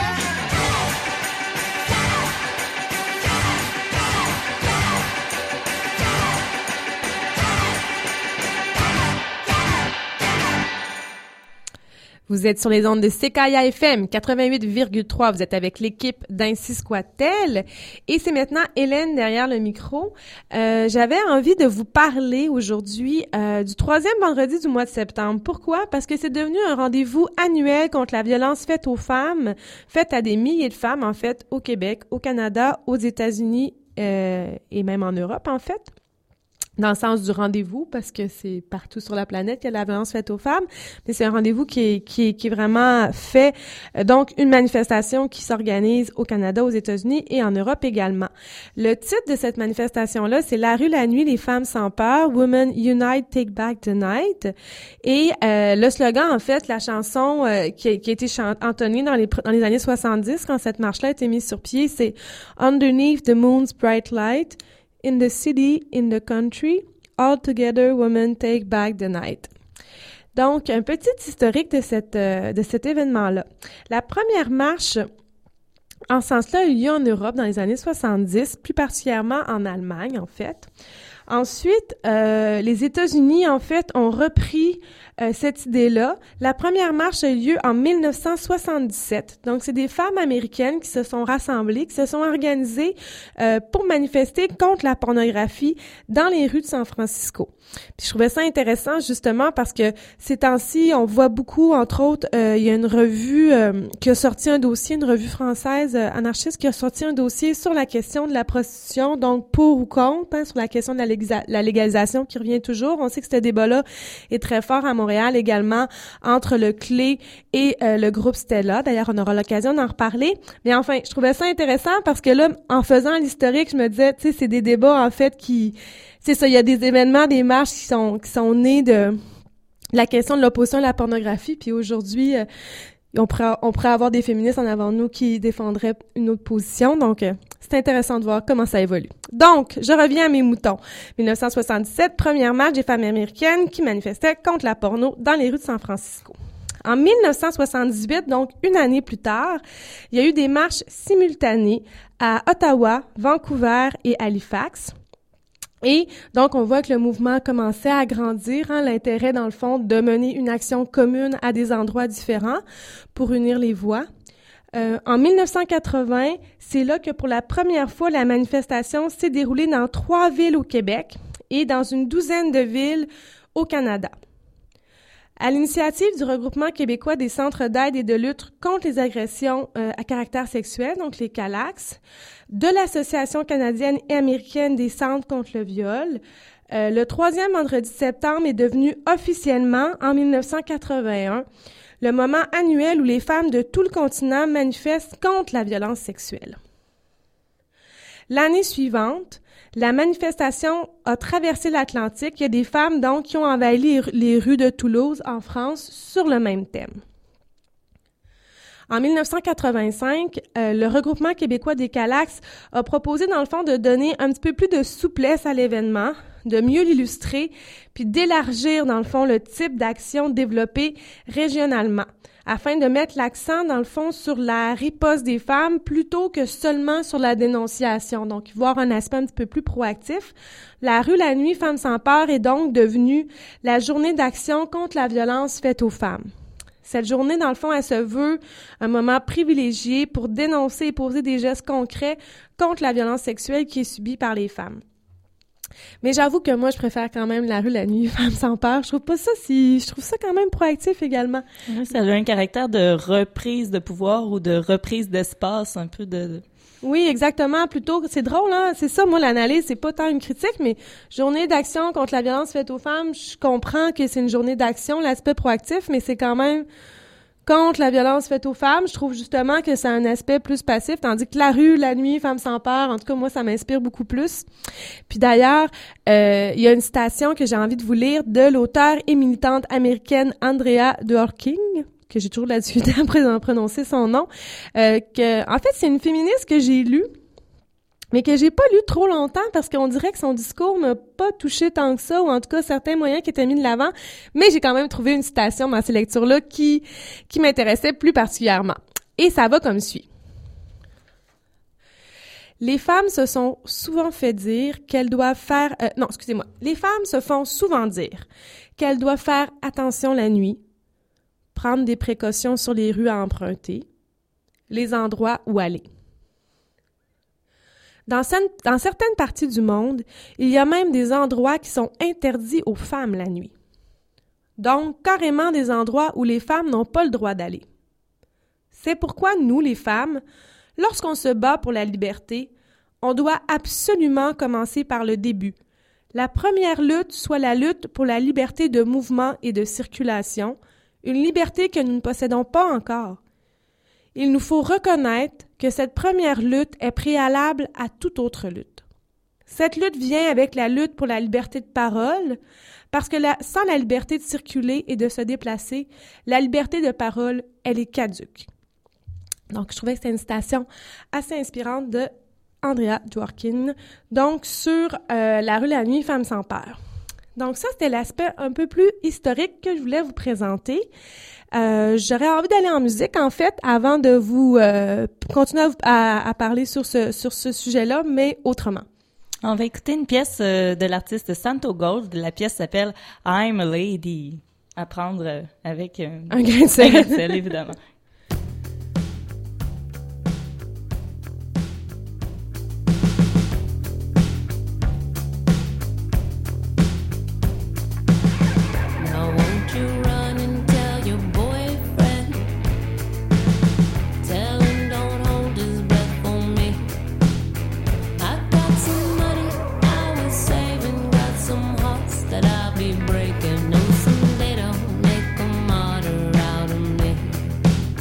Vous êtes sur les ondes de CKIA FM 88,3. Vous êtes avec l'équipe d'Ainsi Squattel. Et c'est maintenant Hélène derrière le micro. J'avais envie de vous parler aujourd'hui du 3e vendredi du mois de septembre. Pourquoi? Parce que c'est devenu un rendez-vous annuel contre la violence faite aux femmes, faite à des milliers de femmes, en fait, au Québec, au Canada, aux États-Unis et même en Europe, en fait. Dans le sens du rendez-vous, parce que c'est partout sur la planète qu'il y a de la violence faite aux femmes, mais c'est un rendez-vous qui est vraiment fait, donc une manifestation qui s'organise au Canada, aux États-Unis et en Europe également. Le titre de cette manifestation-là, c'est « La rue, la nuit, les femmes sans peur, Women Unite, Take Back the Night ». Et le slogan, en fait, la chanson qui a été entonnée dans les années 70, quand cette marche-là a été mise sur pied, c'est « Underneath the moon's bright light ». In the city, in the country, all together, women take back the night. Donc, un petit historique de cet événement-là. La première marche, en ce sens-là, a eu lieu en Europe dans les années 70, plus particulièrement en Allemagne, en fait. Ensuite, les États-Unis, en fait, ont repris cette idée-là. La première marche a eu lieu en 1977. Donc, c'est des femmes américaines qui se sont rassemblées, qui se sont organisées pour manifester contre la pornographie dans les rues de San Francisco. Puis je trouvais ça intéressant justement parce que ces temps-ci, on voit beaucoup, entre autres, il y a une revue qui a sorti un dossier, une revue française anarchiste qui a sorti un dossier sur la question de la prostitution, donc pour ou contre, hein, sur la question de la légalisation qui revient toujours. On sait que ce débat-là est très fort à Montréal également entre le CLE et le groupe Stella. D'ailleurs, on aura l'occasion d'en reparler. Mais enfin, je trouvais ça intéressant parce que là, en faisant l'historique, je me disais, tu sais, c'est des débats en fait qui... C'est ça, il y a des événements, des marches qui sont nés de la question de l'opposition à la pornographie. Puis aujourd'hui, on pourrait avoir des féministes en avant de nous qui défendraient une autre position. Donc, c'est intéressant de voir comment ça évolue. Donc, je reviens à mes moutons. 1977, première marche des femmes américaines qui manifestaient contre la porno dans les rues de San Francisco. En 1978, donc une année plus tard, il y a eu des marches simultanées à Ottawa, Vancouver et Halifax. Et donc, on voit que le mouvement commençait à grandir, hein, l'intérêt, dans le fond, de mener une action commune à des endroits différents pour unir les voix. En 1980, c'est là que pour la première fois, la manifestation s'est déroulée dans 3 villes au Québec et dans une douzaine de villes au Canada. À l'initiative du regroupement québécois des centres d'aide et de lutte contre les agressions à caractère sexuel, donc les CALAX, de l'Association canadienne et américaine des centres contre le viol, le 3e vendredi de septembre est devenu officiellement, en 1981, le moment annuel où les femmes de tout le continent manifestent contre la violence sexuelle. L'année suivante, la manifestation a traversé l'Atlantique. Il y a des femmes, donc, qui ont envahi les rues de Toulouse, en France, sur le même thème. En 1985, le regroupement québécois des CALAX a proposé, dans le fond, de donner un petit peu plus de souplesse à l'événement, de mieux l'illustrer, puis d'élargir, dans le fond, le type d'action développée régionalement, afin de mettre l'accent, dans le fond, sur la riposte des femmes plutôt que seulement sur la dénonciation. Donc, voir un aspect un petit peu plus proactif. La rue, la nuit, Femmes sans peur est donc devenue la journée d'action contre la violence faite aux femmes. Cette journée, dans le fond, elle se veut un moment privilégié pour dénoncer et poser des gestes concrets contre la violence sexuelle qui est subie par les femmes. Mais j'avoue que moi, je préfère quand même la rue, la nuit, Femmes sans peur. Je trouve ça quand même proactif également. Oui, ça a un caractère de reprise de pouvoir ou de reprise d'espace, un peu de... Oui, exactement. Plutôt, c'est drôle, hein. C'est ça, moi, l'analyse, c'est pas tant une critique, mais journée d'action contre la violence faite aux femmes, je comprends que c'est une journée d'action, l'aspect proactif, mais c'est quand même contre la violence faite aux femmes. Je trouve justement que c'est un aspect plus passif, tandis que La rue, la nuit, Femmes sans peur, en tout cas, moi, ça m'inspire beaucoup plus. Puis d'ailleurs, il y a une citation que j'ai envie de vous lire de l'auteure et militante américaine Andrea Dworkin, que j'ai toujours de la difficulté à prononcer son nom, en fait, c'est une féministe que j'ai lue, mais que j'ai pas lu trop longtemps parce qu'on dirait que son discours m'a pas touché tant que ça, ou en tout cas certains moyens qui étaient mis de l'avant, mais j'ai quand même trouvé une citation dans ces lectures-là qui m'intéressait plus particulièrement. Et ça va comme suit. Les femmes se sont souvent fait dire qu'elles doivent faire... Les femmes se font souvent dire qu'elles doivent faire attention la nuit, prendre des précautions sur les rues à emprunter, les endroits où aller. Dans certaines parties du monde, il y a même des endroits qui sont interdits aux femmes la nuit. Donc, carrément des endroits où les femmes n'ont pas le droit d'aller. C'est pourquoi nous, les femmes, lorsqu'on se bat pour la liberté, on doit absolument commencer par le début. La première lutte soit la lutte pour la liberté de mouvement et de circulation, une liberté que nous ne possédons pas encore. Il nous faut reconnaître que cette première lutte est préalable à toute autre lutte. Cette lutte vient avec la lutte pour la liberté de parole, parce que sans la liberté de circuler et de se déplacer, la liberté de parole, elle est caduque. Donc, je trouvais que c'était une citation assez inspirante de Andrea Dworkin, donc sur La rue, la nuit, Femmes sans peur. Donc ça, c'était l'aspect un peu plus historique que je voulais vous présenter. J'aurais envie d'aller en musique, en fait, avant de vous continuer à parler sur ce sujet-là, mais autrement. On va écouter une pièce de l'artiste Santo Gold. La pièce s'appelle « I'm a Lady », à prendre avec un grain de sel, évidemment. Breaking, and someday don't make a martyr out of me.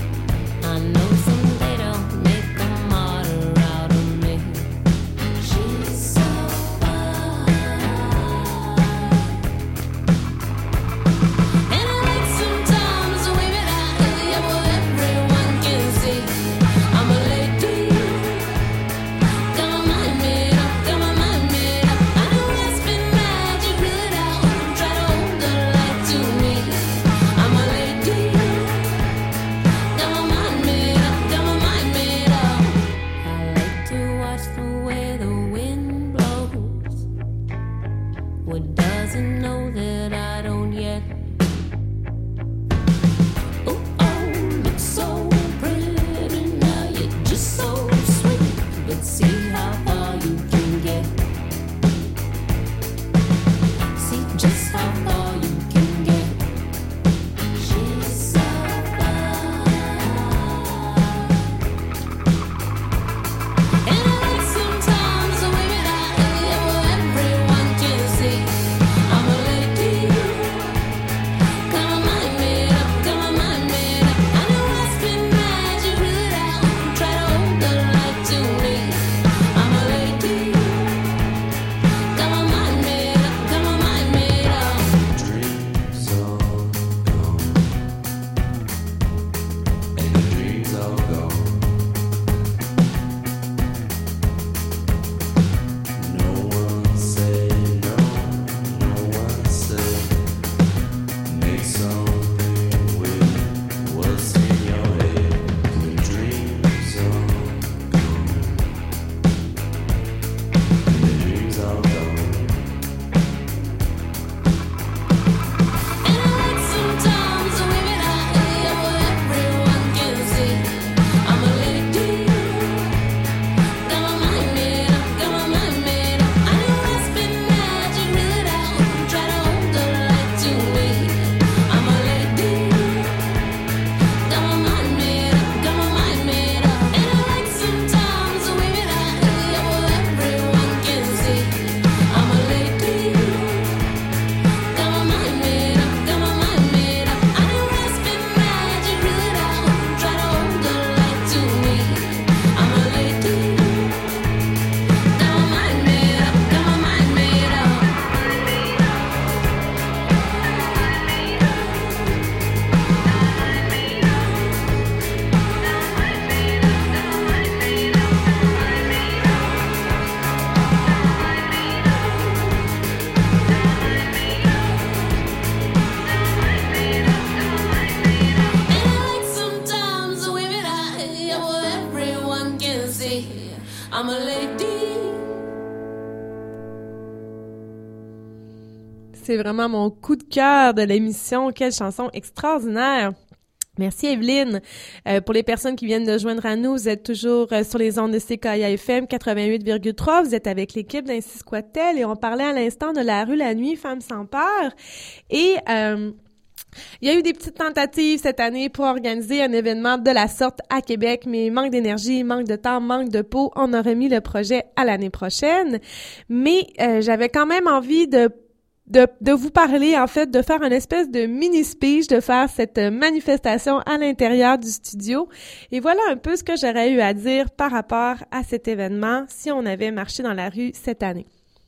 C'est vraiment mon coup de cœur de l'émission. Quelle chanson extraordinaire! Merci Evelyne. Pour les personnes qui viennent de joindre à nous, vous êtes toujours sur les ondes de CKIA FM 88,3. Vous êtes avec l'équipe d'Ainsi Squattel et on parlait à l'instant de la rue la nuit, Femmes sans peur. Et il y a eu des petites tentatives cette année pour organiser un événement de la sorte à Québec, mais manque d'énergie, manque de temps, manque de peau. On a remis le projet à l'année prochaine. Mais j'avais quand même envie de vous parler, en fait, de faire une espèce de mini-speech, de faire cette manifestation à l'intérieur du studio. Et voilà un peu ce que j'aurais eu à dire par rapport à cet événement si on avait marché dans la rue cette année.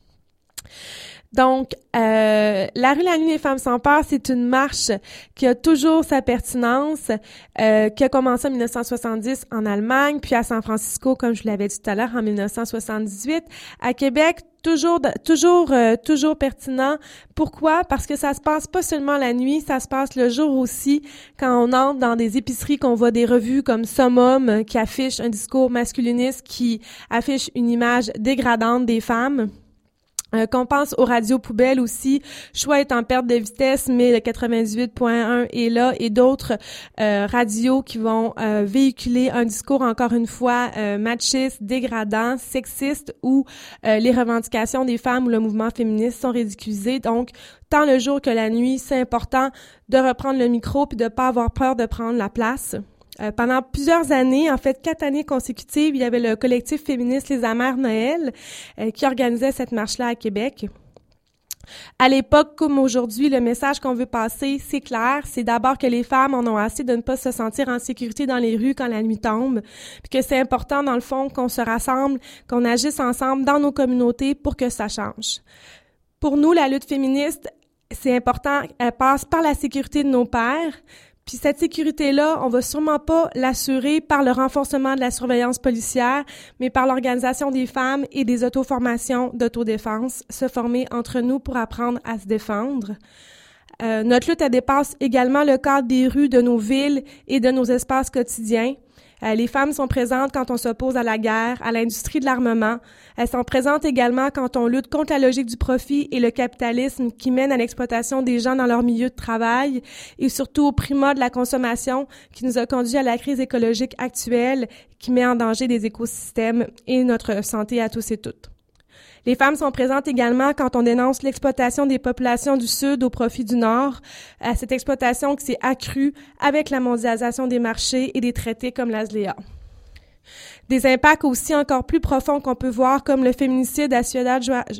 Donc, la rue la nuit des Femmes sans peur, c'est une marche qui a toujours sa pertinence, qui a commencé en 1970 en Allemagne, puis à San Francisco, comme je vous l'avais dit tout à l'heure, en 1978. À Québec, toujours pertinent. Pourquoi? Parce que ça se passe pas seulement la nuit, ça se passe le jour aussi, quand on entre dans des épiceries, qu'on voit des revues comme Summum, qui affichent un discours masculiniste, qui affiche une image dégradante des femmes. Qu'on pense aux radios poubelles aussi, Choix est en perte de vitesse, mais le 98.1 est là, et d'autres radios qui vont véhiculer un discours, encore une fois, machiste, dégradant, sexiste, où les revendications des femmes ou le mouvement féministe sont ridiculisées. Donc, tant le jour que la nuit, c'est important de reprendre le micro puis de pas avoir peur de prendre la place. Pendant plusieurs années, en fait 4 années consécutives, il y avait le collectif féministe Les Amères Noël qui organisait cette marche-là à Québec. À l'époque, comme aujourd'hui, le message qu'on veut passer, c'est clair. C'est d'abord que les femmes en ont assez de ne pas se sentir en sécurité dans les rues quand la nuit tombe, puis que c'est important, dans le fond, qu'on se rassemble, qu'on agisse ensemble dans nos communautés pour que ça change. Pour nous, la lutte féministe, c'est important, elle passe par la sécurité de nos pères. Puis cette sécurité-là, on va sûrement pas l'assurer par le renforcement de la surveillance policière, mais par l'organisation des femmes et des auto-formations d'autodéfense, se former entre nous pour apprendre à se défendre. Notre lutte, elle dépasse également le cadre des rues de nos villes et de nos espaces quotidiens. Les femmes sont présentes quand on s'oppose à la guerre, à l'industrie de l'armement. Elles sont présentes également quand on lutte contre la logique du profit et le capitalisme qui mène à l'exploitation des gens dans leur milieu de travail et surtout au primat de la consommation qui nous a conduit à la crise écologique actuelle qui met en danger des écosystèmes et notre santé à tous et toutes. Les femmes sont présentes également quand on dénonce l'exploitation des populations du Sud au profit du Nord, cette exploitation qui s'est accrue avec la mondialisation des marchés et des traités comme l'ASLEA. Des impacts aussi encore plus profonds qu'on peut voir, comme le féminicide à Ciudad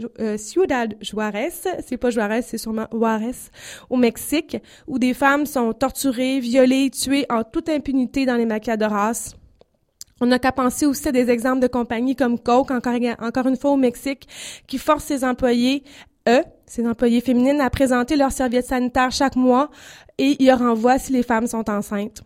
Juárez, c'est pas Juárez, c'est sûrement Juárez, au Mexique, où des femmes sont torturées, violées, tuées en toute impunité dans les maquiadoras. On n'a qu'à penser aussi à des exemples de compagnies comme Coke, encore une fois au Mexique, qui forcent ses employés féminines, à présenter leurs serviettes sanitaires chaque mois et y renvoient si les femmes sont enceintes.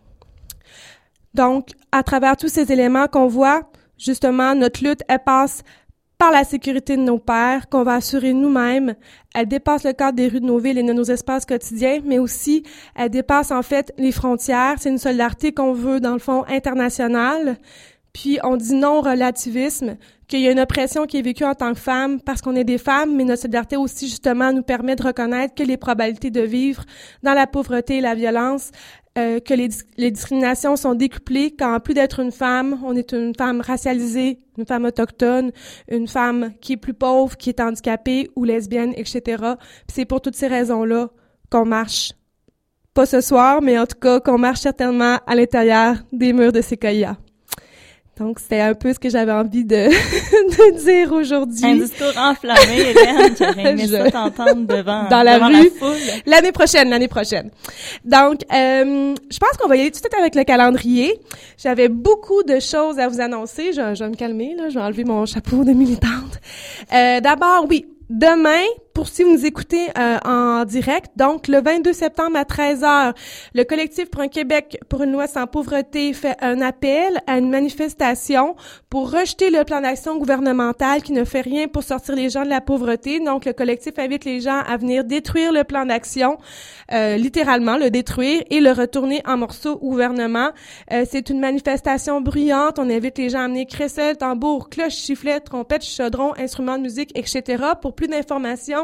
Donc, à travers tous ces éléments qu'on voit, justement, notre lutte, elle passe par la sécurité de nos pères, qu'on va assurer nous-mêmes. Elle dépasse le cadre des rues de nos villes et de nos espaces quotidiens, mais aussi, elle dépasse en fait les frontières. C'est une solidarité qu'on veut, dans le fond, internationale. Puis, on dit non au relativisme, qu'il y a une oppression qui est vécue en tant que femme parce qu'on est des femmes, mais notre solidarité aussi, justement, nous permet de reconnaître que les probabilités de vivre dans la pauvreté et la violence, que les discriminations sont décuplées quand, en plus d'être une femme, on est une femme racialisée, une femme autochtone, une femme qui est plus pauvre, qui est handicapée ou lesbienne, etc. Puis c'est pour toutes ces raisons-là qu'on marche. Pas ce soir, mais en tout cas, qu'on marche certainement à l'intérieur des murs de CKIA. Donc, c'était un peu ce que j'avais envie de dire aujourd'hui. Un discours enflammé, Hélène. J'aurais aimé ça t'entendre devant la foule. L'année prochaine. Donc, je pense qu'on va y aller tout de suite avec le calendrier. J'avais beaucoup de choses à vous annoncer. Je vais me calmer, là. Je vais enlever mon chapeau de militante. D'abord, oui. Demain, pour si vous nous écoutez en direct, donc le 22 septembre à 13h, le collectif pour un Québec pour une loi sans pauvreté fait un appel à une manifestation pour rejeter le plan d'action gouvernemental qui ne fait rien pour sortir les gens de la pauvreté. Donc, le collectif invite les gens à venir détruire le plan d'action, littéralement le détruire et le retourner en morceaux au gouvernement. C'est une manifestation bruyante. On invite les gens à amener crécelles, tambours, cloches, sifflets, trompettes, chaudrons, instruments de musique, etc. Pour plus d'informations, l'émission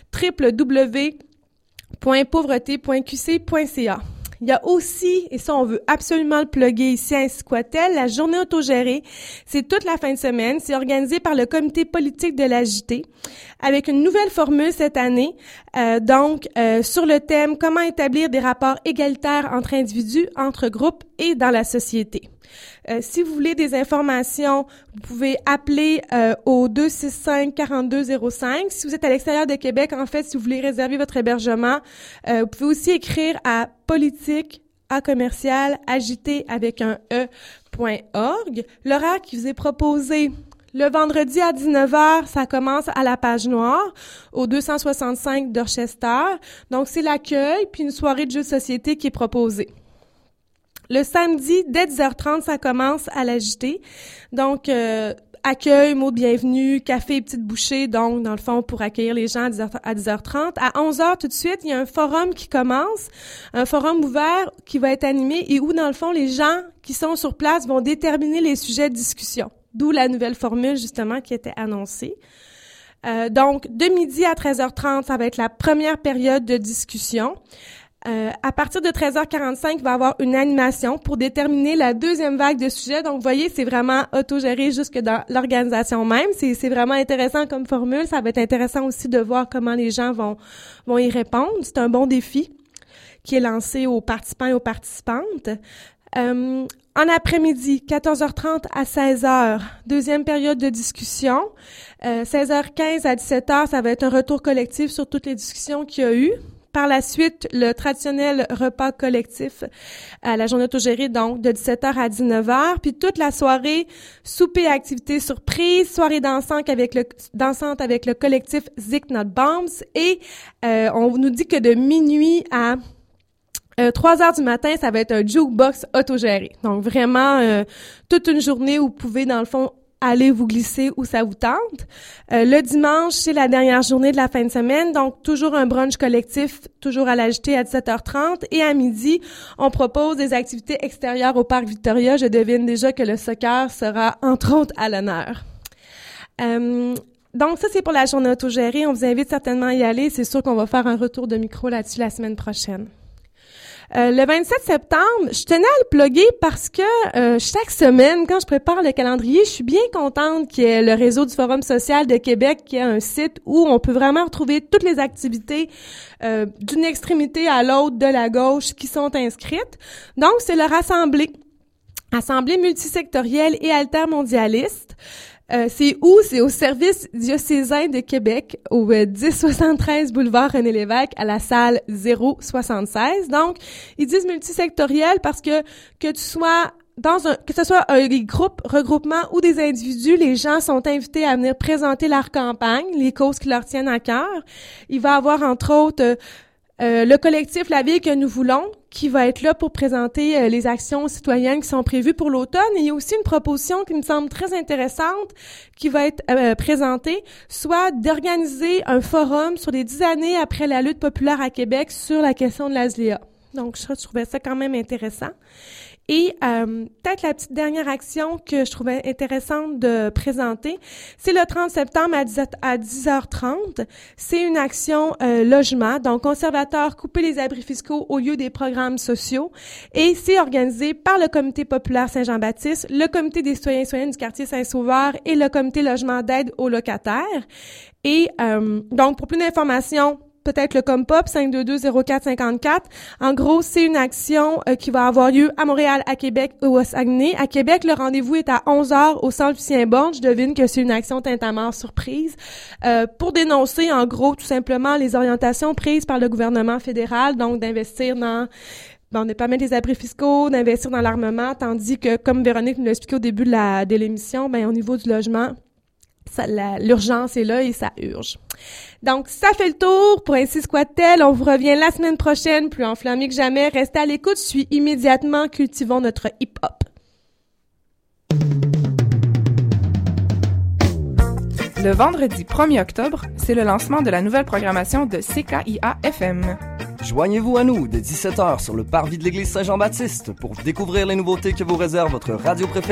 www.pauvreté.qc.ca. Il y a aussi, et ça on veut absolument le plugger ici à Ainsi-Squatel, la journée autogérée. C'est toute la fin de semaine. C'est organisé par le comité politique de l'AJT avec une nouvelle formule cette année. Sur le thème « Comment établir des rapports égalitaires entre individus, entre groupes et dans la société ». Si vous voulez des informations, vous pouvez appeler au 265-4205. Si vous êtes à l'extérieur de Québec, en fait, si vous voulez réserver votre hébergement, vous pouvez aussi écrire à politique@commercial-agité avec un e.org. L'horaire qui vous est proposé le vendredi à 19h, ça commence à la Page Noire, au 265 Dorchester. Donc, c'est l'accueil, puis une soirée de jeux de société qui est proposée. Le samedi, dès 10h30, ça commence à l'AJT. Donc, accueil, mot de bienvenue, café et petites bouchées, donc, dans le fond, pour accueillir les gens à 10h30. À 11h, tout de suite, il y a un forum qui commence, un forum ouvert qui va être animé et où, dans le fond, les gens qui sont sur place vont déterminer les sujets de discussion. D'où la nouvelle formule, justement, qui était annoncée. Donc, de midi à 13h30, ça va être la première période de discussion. À partir de 13h45, il va y avoir une animation pour déterminer la deuxième vague de sujets. Donc, vous voyez, c'est vraiment autogéré jusque dans l'organisation même. C'est vraiment intéressant comme formule. Ça va être intéressant aussi de voir comment les gens vont y répondre. C'est un bon défi qui est lancé aux participants et aux participantes. En après-midi, 14h30 à 16h, deuxième période de discussion. 16h15 à 17h, ça va être un retour collectif sur toutes les discussions qu'il y a eu. Par la suite, le traditionnel repas collectif à la journée autogérée, donc de 17h à 19h. Puis toute la soirée, souper et activités surprises, soirée dansante avec le collectif Zik Not Bombs. Et on nous dit que de minuit à 3h du matin, ça va être un jukebox autogéré. Donc vraiment, toute une journée où vous pouvez, dans le fond, aller vous glisser où ça vous tente. Le dimanche, c'est la dernière journée de la fin de semaine, donc toujours un brunch collectif, toujours à l'AJT à 17h30. Et à midi, on propose des activités extérieures au Parc Victoria. Je devine déjà que le soccer sera, entre autres, à l'honneur. Donc ça, c'est pour la journée autogérée. On vous invite certainement à y aller. C'est sûr qu'on va faire un retour de micro là-dessus la semaine prochaine. Le 27 septembre, je tenais à le plugger parce que chaque semaine, quand je prépare le calendrier, je suis bien contente qu'il y ait le réseau du Forum social de Québec, qui a un site où on peut vraiment retrouver toutes les activités d'une extrémité à l'autre de la gauche qui sont inscrites. Donc, c'est le Assemblée multisectorielle et altermondialiste. C'est où? C'est au service diocésain de Québec, au 1073 boulevard René-Lévesque, à la salle 076. Donc, ils disent multisectoriel parce que tu sois que ce soit un groupe, regroupement ou des individus, les gens sont invités à venir présenter leur campagne, les causes qui leur tiennent à cœur. Il va y avoir, entre autres, le collectif La Ville que nous voulons, qui va être là pour présenter les actions citoyennes qui sont prévues pour l'automne. Et il y a aussi une proposition qui me semble très intéressante qui va être présentée, soit d'organiser un forum sur les 10 années après la lutte populaire à Québec sur la question de l'ASLEA. Donc, je trouvais ça quand même intéressant. Et peut-être la petite dernière action que je trouvais intéressante de présenter, c'est le 30 septembre à 10h30. C'est une action logement, donc conservateur, couper les abris fiscaux au lieu des programmes sociaux. Et c'est organisé par le Comité populaire Saint-Jean-Baptiste, le Comité des citoyens et citoyennes du quartier Saint-Sauveur et le Comité logement d'aide aux locataires. Et donc, pour plus d'informations, peut-être le Compop 522-0454. En gros, c'est une action qui va avoir lieu à Montréal, à Québec ou à Saguenay. À Québec, le rendez-vous est à 11h au centre Lucien-Borgne. Je devine que c'est une action tintamarre surprise pour dénoncer, en gros, tout simplement les orientations prises par le gouvernement fédéral, donc d'investir dans de pas mettre les abris fiscaux, d'investir dans l'armement, tandis que, comme Véronique nous l'a expliqué au début de l'émission, au niveau du logement, l'urgence est là et ça urge. Donc, ça fait le tour pour Ainsi-Squatel. On vous revient la semaine prochaine, plus enflammé que jamais. Restez à l'écoute, suis immédiatement, cultivons notre hip-hop. Le vendredi 1er octobre, c'est le lancement de la nouvelle programmation de CKIA-FM. Joignez-vous à nous dès 17h sur le parvis de l'église Saint-Jean-Baptiste pour découvrir les nouveautés que vous réserve votre radio préférée.